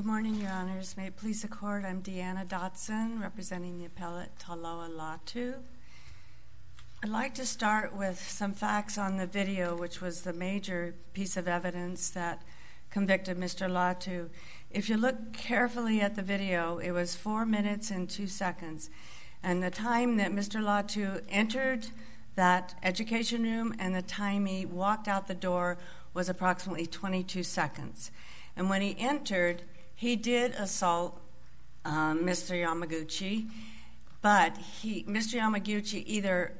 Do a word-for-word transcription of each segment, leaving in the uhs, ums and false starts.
Good morning, Your Honors. May it please the Court, I'm Deanna Dotson, representing the appellate Taloa Latu. I'd like to start with some facts on the video, which was the major piece of evidence that convicted Mister Latu. If you look carefully at the video, it was four minutes and two seconds. And the time that Mister Latu entered that education room and the time he walked out the door was approximately twenty-two seconds. And when he entered, he did assault um, Mister Yamaguchi, but he, Mister Yamaguchi either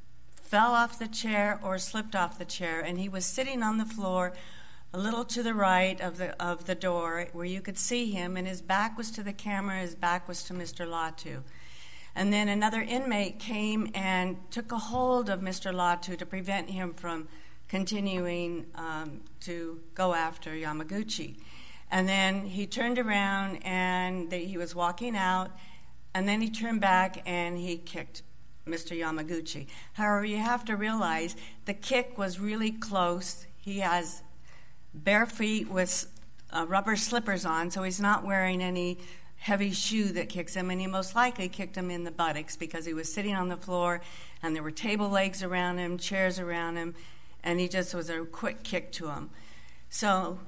fell off the chair or slipped off the chair, and he was sitting on the floor a little to the right of the of the door where you could see him, and his back was to the camera, his back was to Mister Latu. And then another inmate came and took a hold of Mister Latu to prevent him from continuing um, to go after Yamaguchi. And then he turned around and they, he was walking out, and then he turned back and he kicked Mister Yamaguchi. However, you have to realize the kick was really close. He has bare feet with uh, rubber slippers on, so he's not wearing any heavy shoe that kicks him, and he most likely kicked him in the buttocks because he was sitting on the floor and there were table legs around him, chairs around him, and he just was a quick kick to him. So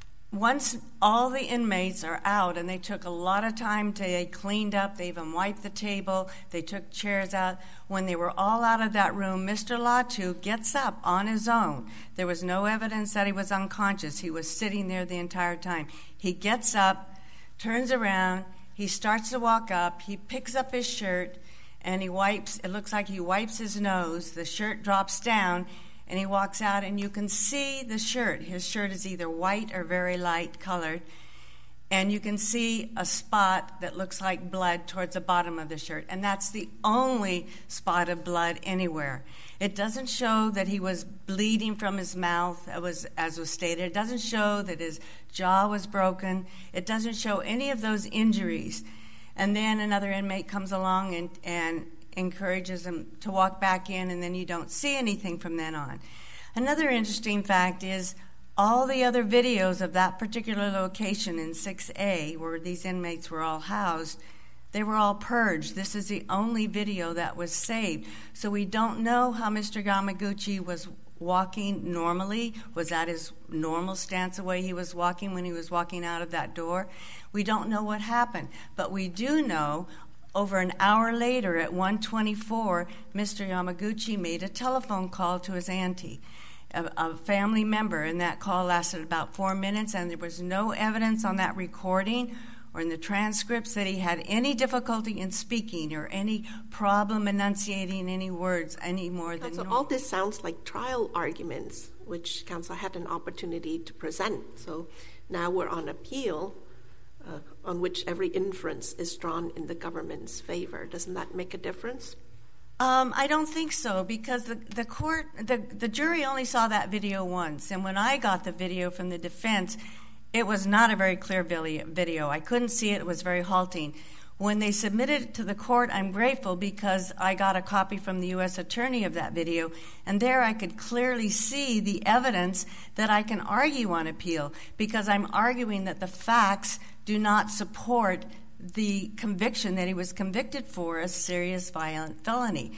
once all the inmates are out, and they took a lot of time to, they cleaned up, they even wiped the table, they took chairs out. When they were all out of that room, Mister Latu gets up on his own. There was no evidence that he was unconscious. He was sitting there the entire time. He gets up, turns around, he starts to walk up, he picks up his shirt, and he wipes, it looks like he wipes his nose, the shirt drops down, and he walks out, and you can see the shirt. His shirt is either white or very light colored, and you can see a spot that looks like blood towards the bottom of the shirt, and that's the only spot of blood anywhere. It doesn't show that he was bleeding from his mouth, as was, as was stated. It doesn't show that his jaw was broken. It doesn't show any of those injuries. And then another inmate comes along and, and encourages him to walk back in, and then you don't see anything from then on. Another interesting fact is all the other videos of that particular location in six A, where these inmates were all housed, they were all purged. This is the only video that was saved. So we don't know how Mister Yamaguchi was walking normally. Was that his normal stance, the way he was walking when he was walking out of that door? We don't know what happened. But we do know over an hour later at one twenty-four, Mister Yamaguchi made a telephone call to his auntie, a, a family member, and that call lasted about four minutes, and there was no evidence on that recording or in the transcripts that he had any difficulty in speaking or any problem enunciating any words any more than Counsel, normal. all this sounds like trial arguments, which counsel had an opportunity to present. So now we're on appeal, uh, on which every inference is drawn in the government's favor. Doesn't that make a difference? Um, I don't think so, because the, the court, the, the jury only saw that video once, and when I got the video from the defense, it was not a very clear video. I couldn't see it. It was very halting. When they submitted it to the court, I'm grateful because I got a copy from the U S attorney of that video, and there I could clearly see the evidence that I can argue on appeal, because I'm arguing that the facts do not support the conviction that he was convicted for, a serious violent felony.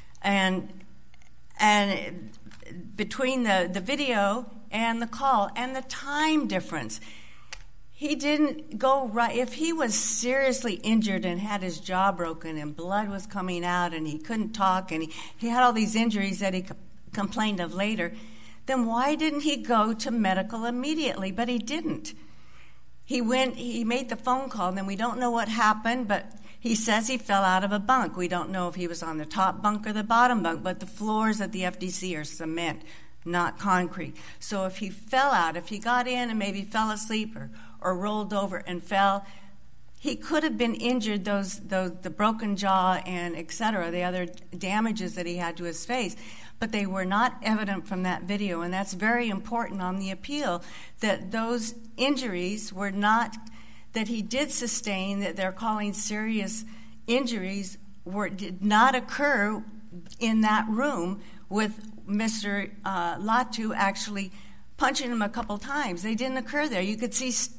And and between the, the video and the call and the time difference, he didn't go right. If he was seriously injured and had his jaw broken and blood was coming out and he couldn't talk and he, he had all these injuries that he co- complained of later, then why didn't he go to medical immediately? But he didn't. He went, he made the phone call, and then we don't know what happened, but he says he fell out of a bunk. We don't know if he was on the top bunk or the bottom bunk, but the floors at the F D C are cement, not concrete. So if he fell out, if he got in and maybe fell asleep or, or rolled over and fell, he could have been injured, those, those the broken jaw and et cetera, the other damages that he had to his face. But they were not evident from that video, and that's very important on the appeal, that those injuries were not, that he did sustain, that they're calling serious injuries, were did not occur in that room with Mister Uh, Latu actually punching him a couple times. They didn't occur there. You could see st-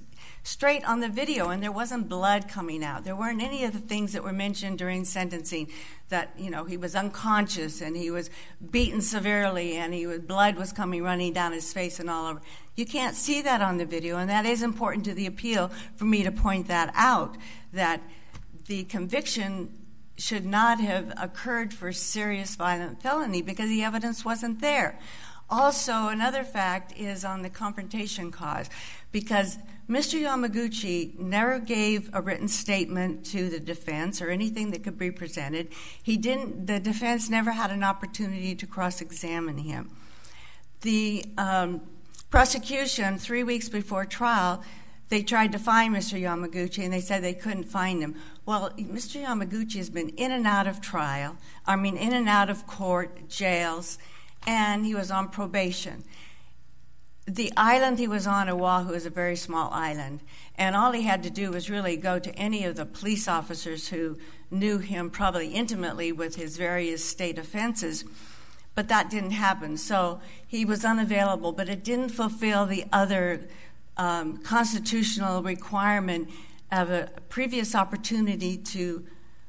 straight on the video, and there wasn't blood coming out. There weren't any of the things that were mentioned during sentencing, that, you know, he was unconscious and he was beaten severely and he was, blood was coming running down his face and all over. You can't see that on the video, and that is important to the appeal for me to point that out, that the conviction should not have occurred for serious violent felony because the evidence wasn't there. Also, another fact is on the confrontation cause, because Mister Yamaguchi never gave a written statement to the defense or anything that could be presented. He didn't. The defense never had an opportunity to cross-examine him. The um, prosecution, three weeks before trial, they tried to find Mister Yamaguchi, and they said they couldn't find him. Well, Mister Yamaguchi has been in and out of trial, I mean, in and out of court, jails, and he was on probation. The island he was on, Oahu, is a very small island, and all he had to do was really go to any of the police officers who knew him probably intimately with his various state offenses, but that didn't happen. So he was unavailable, but it didn't fulfill the other um, constitutional requirement of a previous opportunity to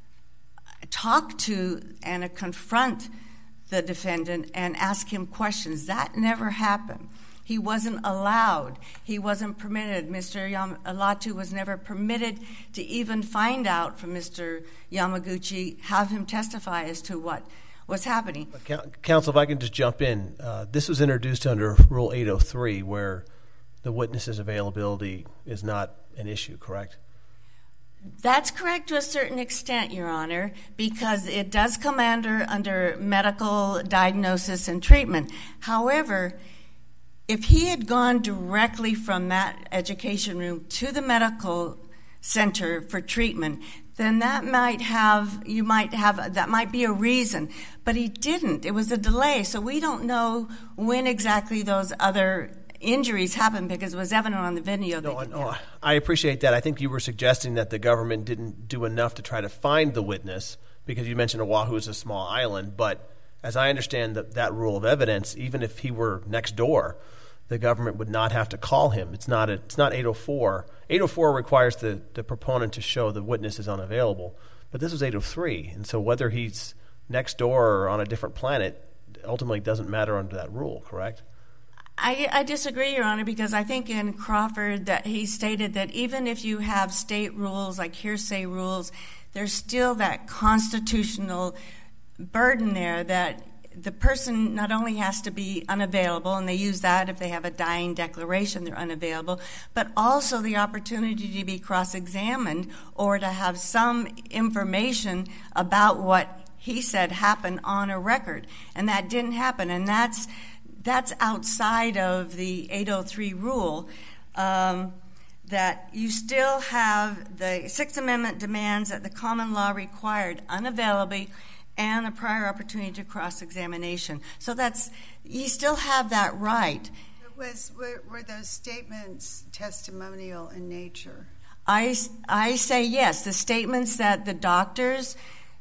talk to and uh, confront the defendant and ask him questions. That never happened. He wasn't allowed. He wasn't permitted. Mister Yam- Latu was never permitted to even find out from Mister Yamaguchi, have him testify as to what was happening. Counsel, if I can just jump in. Uh, this was introduced under Rule eight oh three, where the witness's availability is not an issue, correct? That's correct to a certain extent, Your Honor, because it does come under, under medical diagnosis and treatment. However, if he had gone directly from that education room to the medical center for treatment, then that might have, you might have, that might be a reason. But he didn't. It was a delay, so we don't know when exactly those other injuries happened because it was evident on the video. No, no, I appreciate that. I think you were suggesting that the government didn't do enough to try to find the witness because you mentioned Oahu is a small island, but as I understand that, that rule of evidence, even if he were next door, the government would not have to call him. It's not a, it's not eight oh four. eight oh four requires the, the proponent to show the witness is unavailable, but this was eight oh three, and so whether he's next door or on a different planet ultimately doesn't matter under that rule, correct? I, I disagree, Your Honor, because I think in Crawford that he stated that even if you have state rules like hearsay rules, there's still that constitutional burden there that the person not only has to be unavailable, and they use that if they have a dying declaration, they're unavailable, but also the opportunity to be cross-examined or to have some information about what he said happened on a record. And that didn't happen, and that's That's outside of the eight oh three rule, um, that you still have the Sixth Amendment demands that the common law required unavailability and the prior opportunity to cross-examination. So that's, you still have that right. Was, were, were those statements testimonial in nature? I, I say yes. The statements that the doctors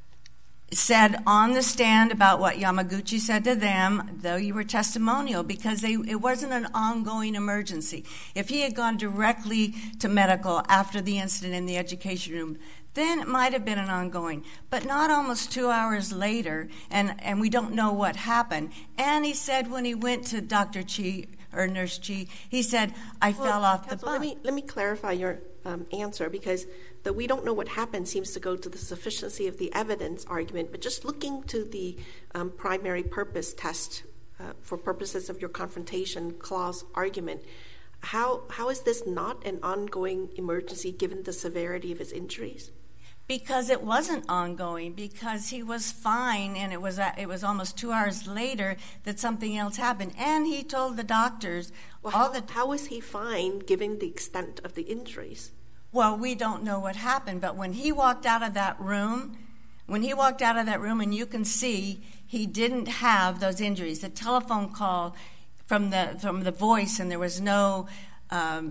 said on the stand about what Yamaguchi said to them, though you were testimonial, because they, it wasn't an ongoing emergency. If he had gone directly to medical after the incident in the education room, then it might have been an ongoing, but not almost two hours later, and, and we don't know what happened. And he said when he went to Doctor Chi, or Nurse Chi, he said, I well, fell off Counsel, the bus. Let me, let me clarify your um, answer, because the we don't know what happened seems to go to the sufficiency of the evidence argument, but just looking to the um, primary purpose test uh, for purposes of your confrontation clause argument, how how is this not an ongoing emergency given the severity of his injuries? Because it wasn't ongoing, because he was fine, and it was uh, it was almost two hours later that something else happened. And he told the doctors, well, all how, the how is he fine given the extent of the injuries? Well, we don't know what happened, but when he walked out of that room, when he walked out of that room, and you can see he didn't have those injuries. The telephone call from the from the voice, and there was no um,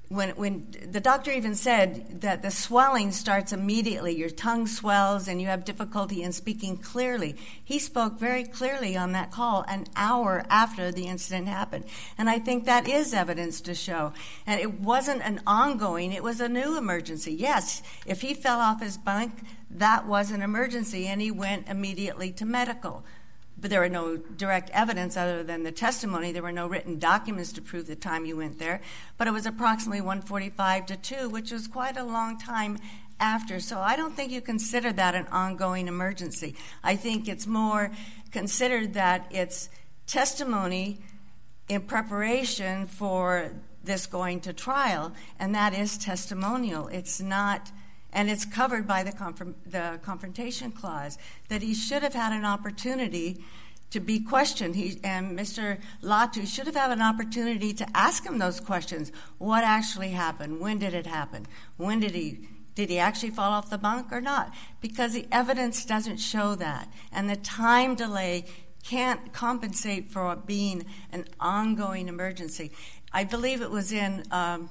when when the doctor even said that the swelling starts immediately, your tongue swells and you have difficulty in speaking clearly. He spoke very clearly on that call an hour after the incident happened. And I think that is evidence to show. And it wasn't an ongoing, it was a new emergency. Yes, if he fell off his bunk, that was an emergency, and he went immediately to medical. But there were no direct evidence other than the testimony. There were no written documents to prove the time you went there. But it was approximately one forty-five to two, which was quite a long time after. So I don't think you consider that an ongoing emergency. I think it's more considered that it's testimony in preparation for this going to trial, and that is testimonial. It's not... And it's covered by the, conf- the confrontation clause, that he should have had an opportunity to be questioned. He, and Mister Latu should have had an opportunity to ask him those questions. What actually happened? When did it happen? When did he, did he actually fall off the bunk or not? Because the evidence doesn't show that. And the time delay can't compensate for it being an ongoing emergency. I believe it was in um,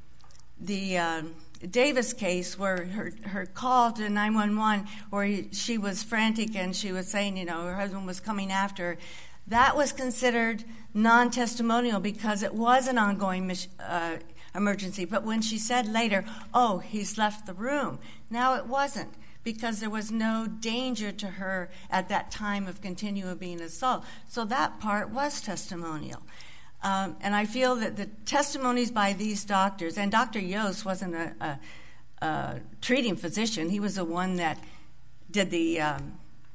the... Uh, Davis case where her, her call to nine one one where he, she was frantic and she was saying, you know, her husband was coming after her, that was considered non-testimonial because it was an ongoing uh, emergency. But when she said later, oh, he's left the room, now it wasn't, because there was no danger to her at that time of continuing being assault. So that part was testimonial. Um, and I feel that the testimonies by these doctors, and Doctor Yost wasn't a, a, a treating physician. He was the one that did the, um,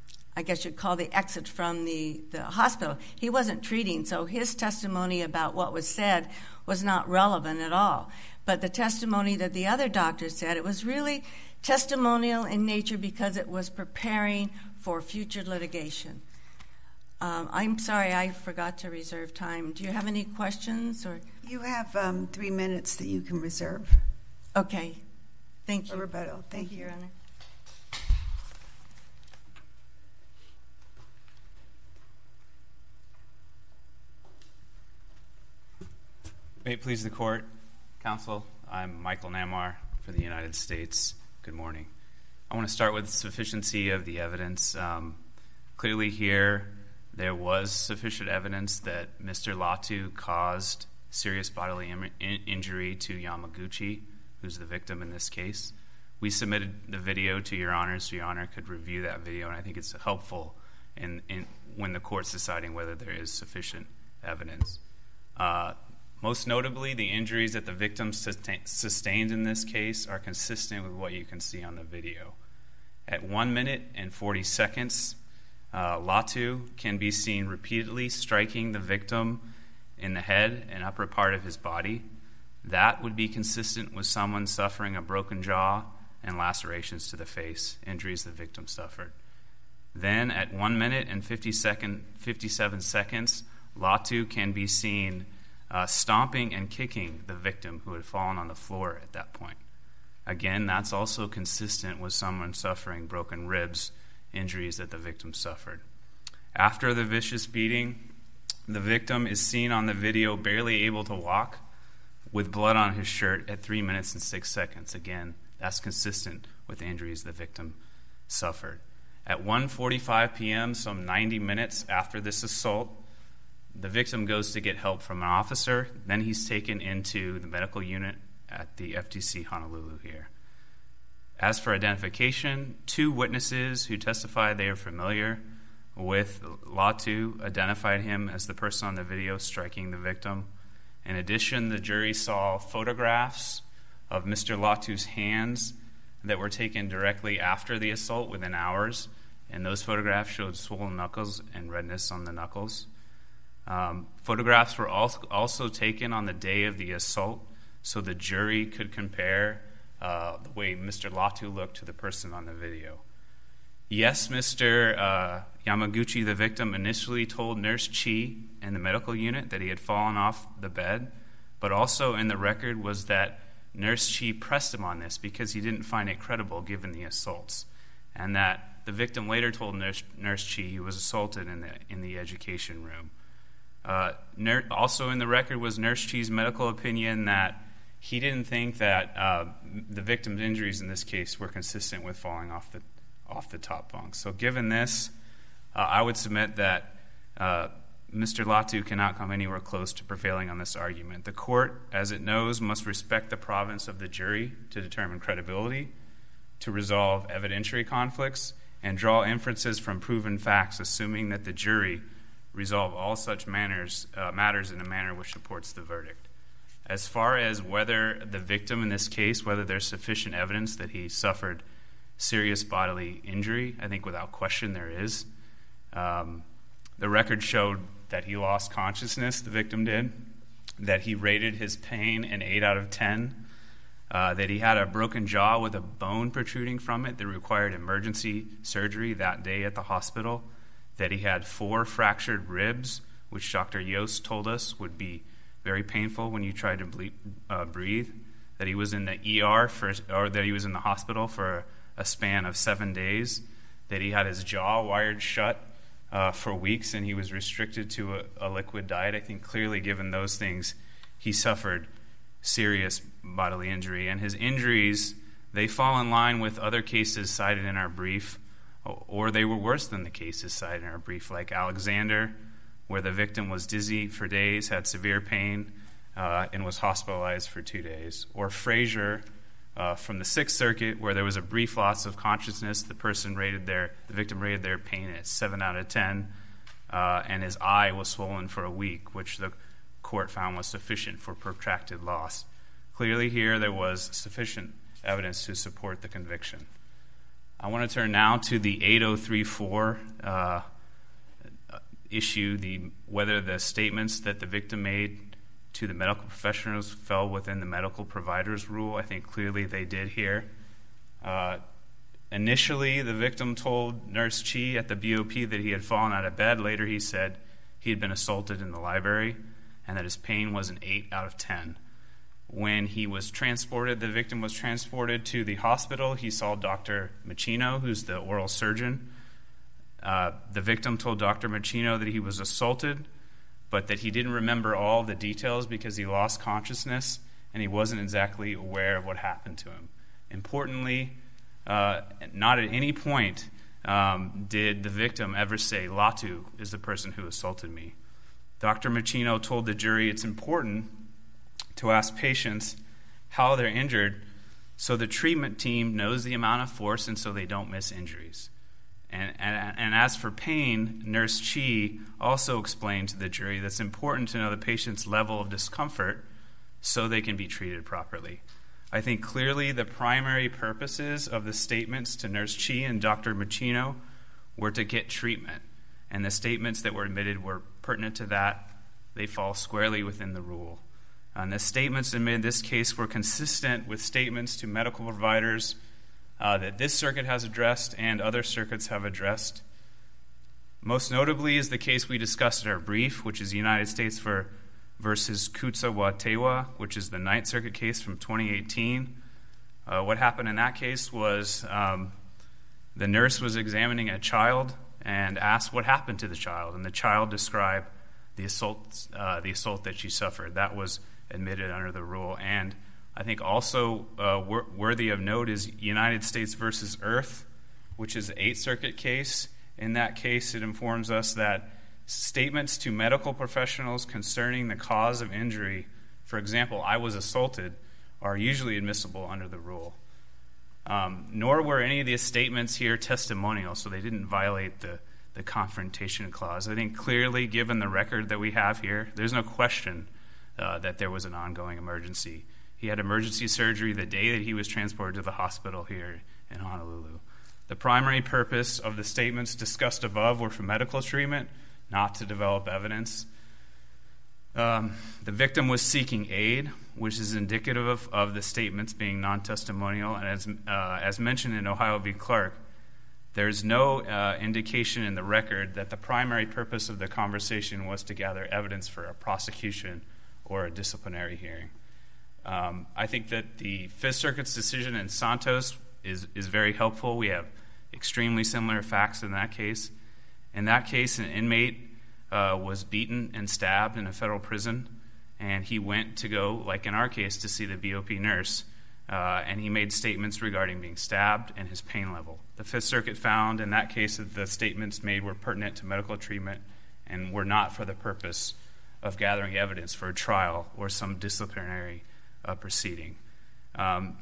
I guess you'd call the exit from the, the hospital. He wasn't treating, so his testimony about what was said was not relevant at all. But the testimony that the other doctors said, it was really testimonial in nature because it was preparing for future litigation. Um, I'm sorry, I forgot to reserve time. Do you have any questions? Or You have um, three minutes that you can reserve. Okay. Thank you. For rebuttal. Thank, Thank you. you, Your Honor. May it please the court, counsel, I'm Michael Namar for the United States. Good morning. I want to start with sufficiency of the evidence. Um, clearly here, there was sufficient evidence that Mister Latu caused serious bodily Im- in- injury to Yamaguchi, who's the victim in this case. We submitted the video to Your Honor so Your Honor could review that video, and I think it's helpful in, in when the court's deciding whether there is sufficient evidence. Uh, most notably, the injuries that the victim sustain- sustained in this case are consistent with what you can see on the video. At one minute and forty seconds, Uh, Latu can be seen repeatedly striking the victim in the head and upper part of his body. That would be consistent with someone suffering a broken jaw and lacerations to the face, injuries the victim suffered. Then at one minute and fifty-seven seconds, Latu can be seen uh, stomping and kicking the victim who had fallen on the floor at that point. Again, that's also consistent with someone suffering broken ribs, injuries that the victim suffered. After the vicious beating, the victim is seen on the video barely able to walk with blood on his shirt at three minutes and six seconds. Again, that's consistent with the injuries the victim suffered. At one forty-five p.m., some ninety minutes after this assault, the victim goes to get help from an officer. Then he's taken into the medical unit at the F T C Honolulu here. As for identification, two witnesses who testified they are familiar with Latu identified him as the person on the video striking the victim. In addition, the jury saw photographs of Mister Latu's hands that were taken directly after the assault within hours, and those photographs showed swollen knuckles and redness on the knuckles. Um, photographs were also taken on the day of the assault, so the jury could compare Uh, the way Mister Latu looked to the person on the video. Yes, Mister Uh, Yamaguchi, the victim, initially told Nurse Chi in the medical unit that he had fallen off the bed, but also in the record was that Nurse Chi pressed him on this because he didn't find it credible given the assaults, and that the victim later told Nurse, Nurse Chi he was assaulted in the in the education room. Uh, ner- also in the record was Nurse Chi's medical opinion that he didn't think that uh, the victim's injuries in this case were consistent with falling off the off the top bunk. So given this, uh, I would submit that uh, Mister Latu cannot come anywhere close to prevailing on this argument. The court, as it knows, must respect the province of the jury to determine credibility, to resolve evidentiary conflicts, and draw inferences from proven facts, assuming that the jury resolve all such manners, uh, matters in a manner which supports the verdict. As far as whether the victim in this case, whether there's sufficient evidence that he suffered serious bodily injury, I think without question there is. Um, the record showed that he lost consciousness, the victim did, that he rated his pain an eight out of ten, uh, that he had a broken jaw with a bone protruding from it that required emergency surgery that day at the hospital, that he had four fractured ribs, which Doctor Yost told us would be very painful when you tried to ble- uh, breathe, that he was in the E R for, or that he was in the hospital for a span of seven days, that he had his jaw wired shut uh, for weeks and he was restricted to a, a liquid diet. I think clearly given those things, he suffered serious bodily injury. And his injuries, they fall in line with other cases cited in our brief, or they were worse than the cases cited in our brief, like Alexander, where the victim was dizzy for days, had severe pain, uh, and was hospitalized for two days. Or Frazier, uh, from the Sixth Circuit, where there was a brief loss of consciousness. The person rated their, the victim rated their pain at seven out of ten, uh, and his eye was swollen for a week, which the court found was sufficient for protracted loss. Clearly here there was sufficient evidence to support the conviction. I want to turn now to the eight oh three four uh, issue, the whether the statements that the victim made to the medical professionals fell within the medical providers rule. I think clearly they did here. Uh, initially, the victim told Nurse Chi at the B O P that he had fallen out of bed. Later, he said he had been assaulted in the library and that his pain was an eight out of ten. When he was transported, the victim was transported to the hospital. He saw Doctor Machino, who's the oral surgeon. Uh, the victim told Doctor Machino that he was assaulted, but that he didn't remember all the details because he lost consciousness and he wasn't exactly aware of what happened to him. Importantly, uh, not at any point um, did the victim ever say, Latu is the person who assaulted me. Doctor Machino told the jury it's important to ask patients how they're injured so the treatment team knows the amount of force and so they don't miss injuries. And, and, and as for pain, Nurse Chi also explained to the jury that it's important to know the patient's level of discomfort so they can be treated properly. I think clearly the primary purposes of the statements to Nurse Chi and Doctor Machino were to get treatment, and the statements that were admitted were pertinent to that. They fall squarely within the rule. And the statements admitted in this case were consistent with statements to medical providers uh, that this circuit has addressed and other circuits have addressed. Most notably is the case we discussed in our brief, which is the United States for, versus Kutsa Watewa, which is the Ninth Circuit case from twenty eighteen. Uh, what happened in that case was um, the nurse was examining a child and asked what happened to the child, and the child described the assault, uh, the assault that she suffered. That was admitted under the rule. And I think also uh, wor- worthy of note is United States versus Earth, which is an Eighth Circuit case. In that case, it informs us that statements to medical professionals concerning the cause of injury, for example, I was assaulted, are usually admissible under the rule. Um, nor were any of these statements here testimonial, so they didn't violate the, the confrontation clause. I think clearly, given the record that we have here, there's no question uh, that there was an ongoing emergency. He had emergency surgery the day that he was transported to the hospital here in Honolulu. The primary purpose of the statements discussed above were for medical treatment, not to develop evidence. Um, the victim was seeking aid, which is indicative of, of the statements being non-testimonial. And as, uh, as mentioned in Ohio v. Clark, there's no uh, indication in the record that the primary purpose of the conversation was to gather evidence for a prosecution or a disciplinary hearing. Um, I think that the Fifth Circuit's decision in Santos is, is very helpful. We have extremely similar facts in that case. In that case, an inmate uh, was beaten and stabbed in a federal prison, and he went to go, like in our case, to see the B O P nurse, uh, and he made statements regarding being stabbed and his pain level. The Fifth Circuit found in that case that the statements made were pertinent to medical treatment and were not for the purpose of gathering evidence for a trial or some disciplinary uh, proceeding. Um,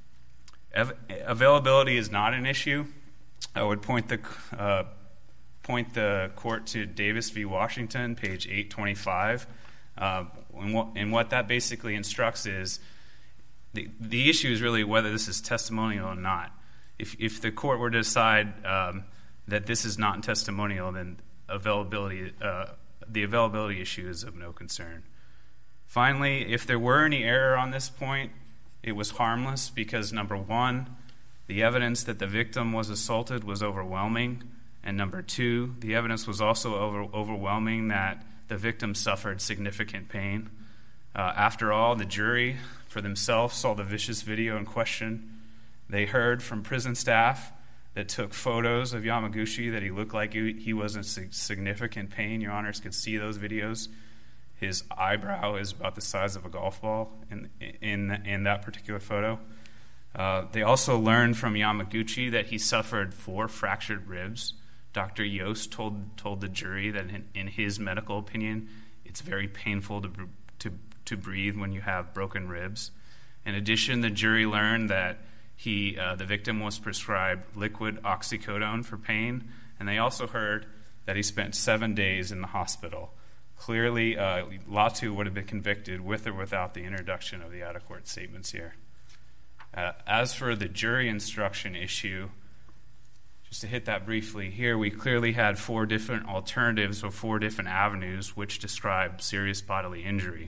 av- availability is not an issue. I would point the uh, point the court to Davis v. Washington, page eight twenty-five. Uh, and, what, and what that basically instructs is the, the issue is really whether this is testimonial or not. If, if the court were to decide um, that this is not testimonial, then availability, uh, the availability issue is of no concern. Finally, if there were any error on this point, it was harmless because, number one, the evidence that the victim was assaulted was overwhelming, and number two, the evidence was also over, overwhelming that the victim suffered significant pain. Uh, after all, the jury for themselves saw the vicious video in question. They heard from prison staff that took photos of Yamaguchi that he looked like he, he was in significant pain. Your Honors could see those videos. His eyebrow is about the size of a golf ball in in, in that particular photo. Uh, they also learned from Yamaguchi that he suffered four fractured ribs. Doctor Yost told told the jury that in, in his medical opinion, it's very painful to to to breathe when you have broken ribs. In addition, the jury learned that he uh, the victim was prescribed liquid oxycodone for pain, and they also heard that he spent seven days in the hospital. Clearly, uh, Latu would have been convicted with or without the introduction of the out-of-court statements here. Uh, as for the jury instruction issue, just to hit that briefly here, we clearly had four different alternatives or four different avenues which describe serious bodily injury.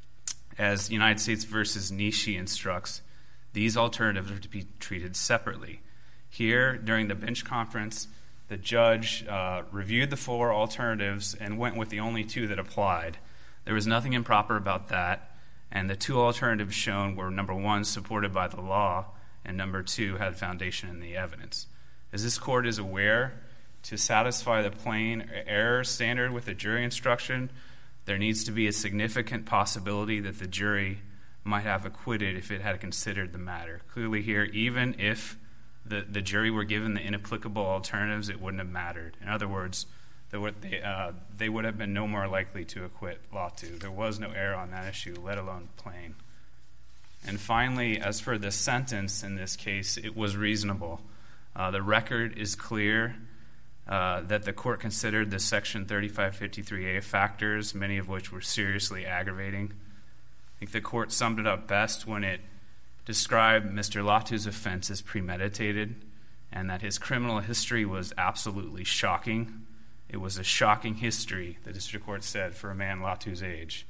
As United States versus Nishi instructs, these alternatives are to be treated separately. Here, during the bench conference, the judge uh, reviewed the four alternatives and went with the only two that applied. There was nothing improper about that, and the two alternatives shown were, number one, supported by the law, and number two, had foundation in the evidence. As this court is aware, to satisfy the plain error standard with the jury instruction, there needs to be a significant possibility that the jury might have acquitted if it had considered the matter. Clearly here, even if the, the jury were given the inapplicable alternatives, it wouldn't have mattered. In other words, they would, they, uh, they would have been no more likely to acquit Latu. There was no error on that issue, let alone plain. And finally, as for the sentence in this case, it was reasonable. Uh, the record is clear uh, that the court considered the Section thirty-five fifty-three A factors, many of which were seriously aggravating. I think the court summed it up best when it described Mister Latu's offense as premeditated and that his criminal history was absolutely shocking. It was a shocking history, the district court said, for a man Latu's age.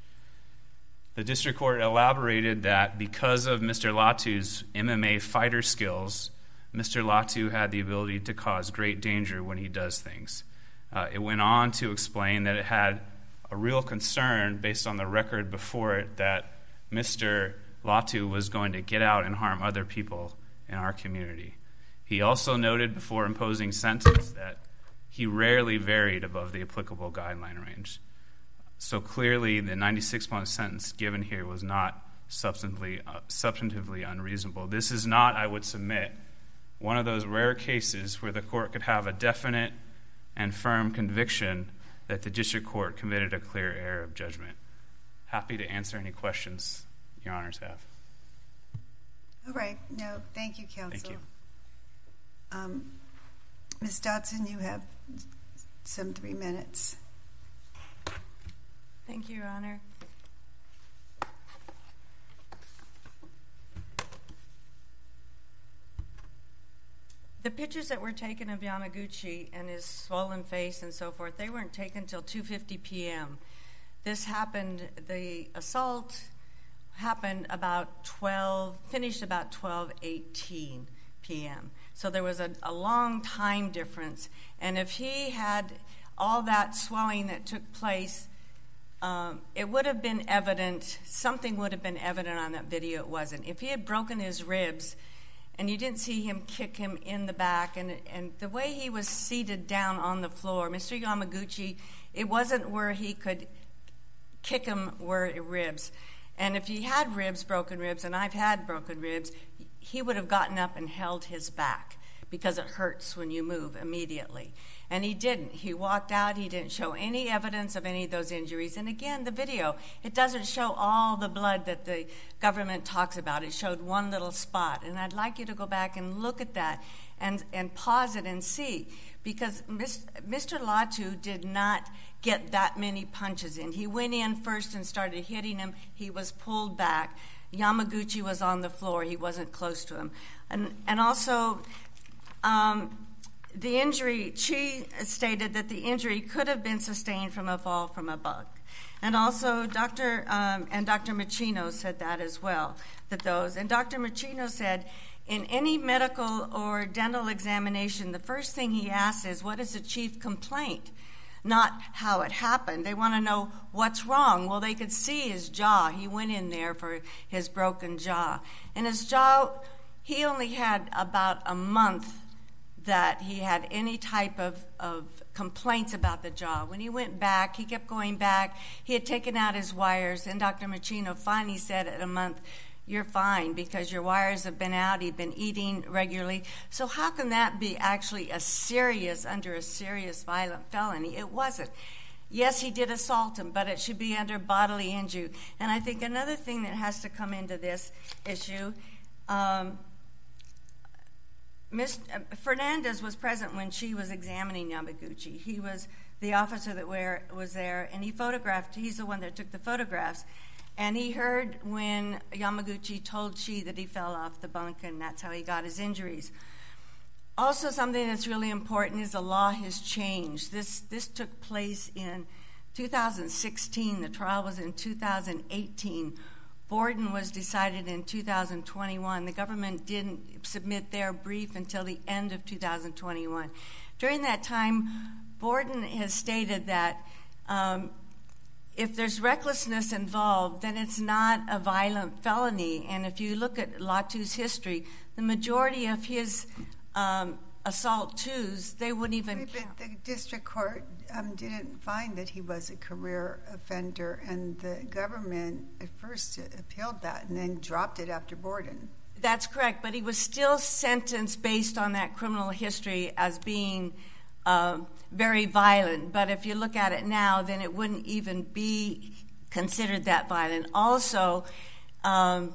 The district court elaborated that because of Mister Latu's M M A fighter skills, Mister Latu had the ability to cause great danger when he does things. Uh, it went on to explain that it had a real concern based on the record before it that Mister Latu was going to get out and harm other people in our community. He also noted before imposing sentence that he rarely varied above the applicable guideline range. So clearly the ninety-six month sentence given here was not substantively, uh, substantively unreasonable. This is not, I would submit, one of those rare cases where the court could have a definite and firm conviction that the district court committed a clear error of judgment. Happy to answer any questions Your Honors have. All right. No, thank you, counsel. Thank you. Um, Miz Dodson, you have some three minutes. Thank you, Your Honor. The pictures that were taken of Yamaguchi and his swollen face and so forth, they weren't taken until two fifty p.m. This happened, the assault happened about twelve, finished about twelve eighteen p.m. So there was a, a long time difference. And if he had all that swelling that took place, um, it would have been evident, something would have been evident on that video. It wasn't. If he had broken his ribs, and you didn't see him kick him in the back, and and the way he was seated down on the floor, Mister Yamaguchi, it wasn't where he could kick him were ribs. And if he had ribs, broken ribs, and I've had broken ribs, he would have gotten up and held his back because it hurts when you move immediately. And he didn't. He walked out. He didn't show any evidence of any of those injuries. And again, the video, it doesn't show all the blood that the government talks about. It showed one little spot. And I'd like you to go back and look at that and, and pause it and see. Because Mister Latu did not get that many punches in. He went in first and started hitting him. He was pulled back. Yamaguchi was on the floor. He wasn't close to him. And, and also... Um, The injury, she stated that the injury could have been sustained from a fall from a bug. And also Doctor Um, and Doctor Machino said that as well, that those. And Doctor Machino said, in any medical or dental examination, the first thing he asks is, what is the chief complaint? Not how it happened. They want to know what's wrong. Well, they could see his jaw. He went in there for his broken jaw. And his jaw, he only had about a month that he had any type of, of complaints about the jaw. When he went back, he kept going back. He had taken out his wires, and Doctor Machino finally said at a month, you're fine because your wires have been out. He'd been eating regularly. So how can that be actually a serious, under a serious violent felony? It wasn't. Yes, he did assault him, but it should be under bodily injury. And I think another thing that has to come into this issue, um, Miz Fernandez was present when she was examining Yamaguchi. He was the officer that were, was there, and he photographed. He's the one that took the photographs. And he heard when Yamaguchi told Chi that he fell off the bunk, and that's how he got his injuries. Also, something that's really important is the law has changed. This, this took place in two thousand sixteen. The trial was in two thousand eighteen. Borden was decided in two thousand twenty-one. The government didn't submit their brief until the end of two thousand twenty-one. During that time, Borden has stated that um, if there's recklessness involved, then it's not a violent felony. And if you look at Latu's history, the majority of his um, assault twos, they wouldn't even But count. the district court um, didn't find that he was a career offender, and the government at first appealed that and then dropped it after Borden. That's correct, but he was still sentenced based on that criminal history as being uh, very violent. But if you look at it now, then it wouldn't even be considered that violent. Also, um,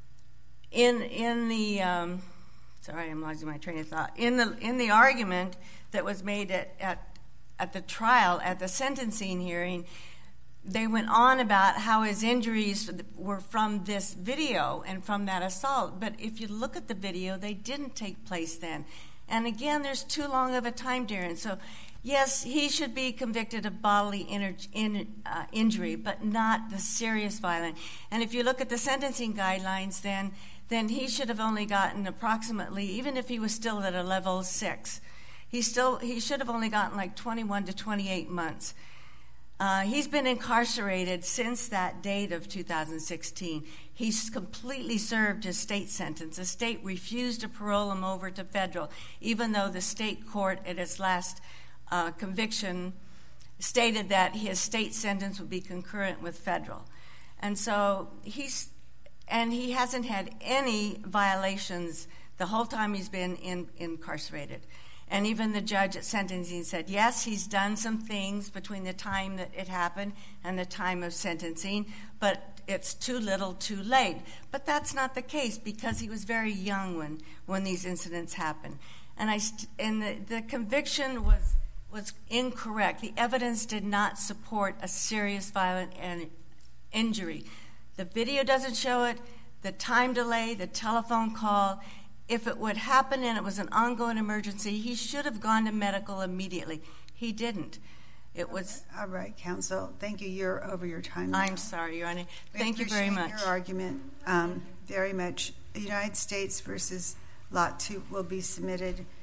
in in the um, sorry, I'm losing my train of thought. In the in the argument that was made at at, at the trial, at the sentencing hearing, they went on about how his injuries were from this video and from that assault. But if you look at the video, they didn't take place then. And again, there's too long of a time difference. So, yes, he should be convicted of bodily in, in, uh, injury, but not the serious violent. And if you look at the sentencing guidelines, then then he should have only gotten approximately, even if he was still at a level six, he still he should have only gotten like twenty-one to twenty-eight months. Uh, he's been incarcerated since that date of two thousand sixteen. He's completely served his state sentence. The state refused to parole him over to federal, even though the state court at its last uh, conviction stated that his state sentence would be concurrent with federal. And so he's, and he hasn't had any violations the whole time he's been in, incarcerated. And even the judge at sentencing said, yes, he's done some things between the time that it happened and the time of sentencing, but it's too little, too late. But that's not the case because he was very young when, when these incidents happened. And I st- and the, the conviction was was incorrect. The evidence did not support a serious violent and injury. The video doesn't show it, the time delay, the telephone call. If it would happen and it was an ongoing emergency, he should have gone to medical immediately. He didn't. It was. All right, counsel. Thank you. You're over your time now. I'm sorry, Your Honor. We Thank you very much. Your argument um, very much. The United States versus Lot two will be submitted.